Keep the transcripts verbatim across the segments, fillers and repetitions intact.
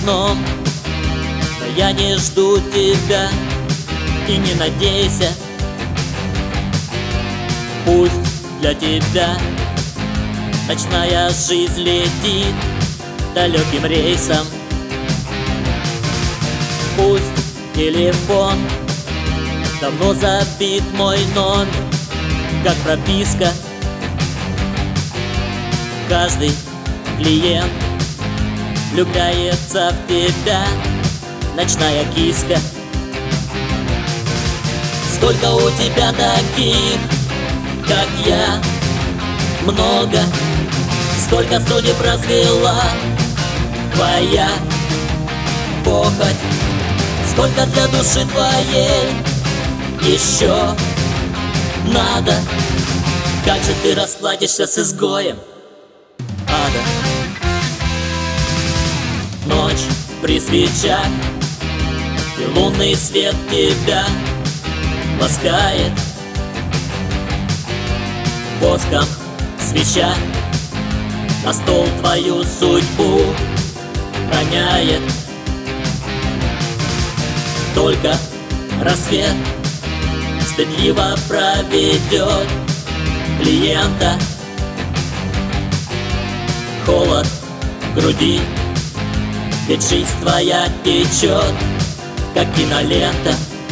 окном, но я не жду тебя и не надейся. Пусть для тебя ночная жизнь летит далеким рейсом. Пусть телефон давно забит мой номер, как прописка. Каждый клиент влюбляется в тебя, ночная киска. Сколько у тебя таких, как я, много. Сколько судеб развела твоя похоть. Сколько для души твоей еще надо. Как же ты расплатишься с изгоем ада? Ночь при свечах, и лунный свет тебя ласкает. Воском свеча на стол твою судьбу роняет. Только рассвет стыдливо проведет клиента. Холод в груди, ведь жизнь твоя течет, как кинолента.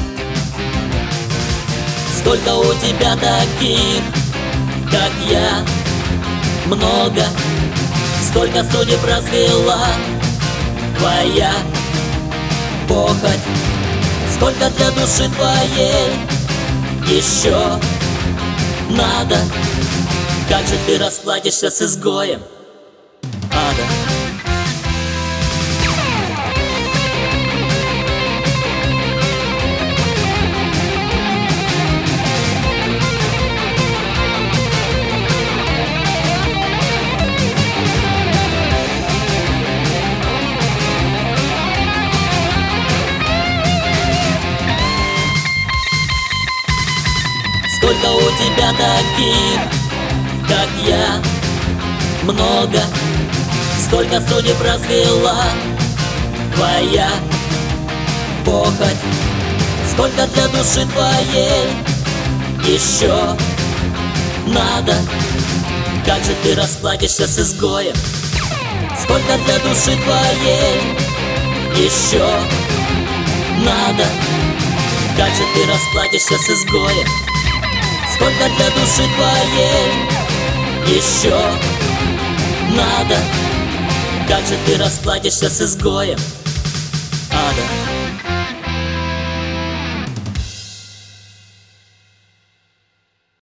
Сколько у тебя таких, как я, много. Сколько судеб развела твоя похоть. Сколько для души твоей еще надо. Как же ты расплатишься с изгоем ада? Сколько у тебя таких, как я, много. Сколько судеб развела твоя похоть. Сколько для души твоей еще надо. Как же ты расплатишься с изгоем? Сколько для души твоей еще надо. Как же ты расплатишься с изгоем? Сколько для души твоей еще надо. Как же ты расплатишься с изгоем ада?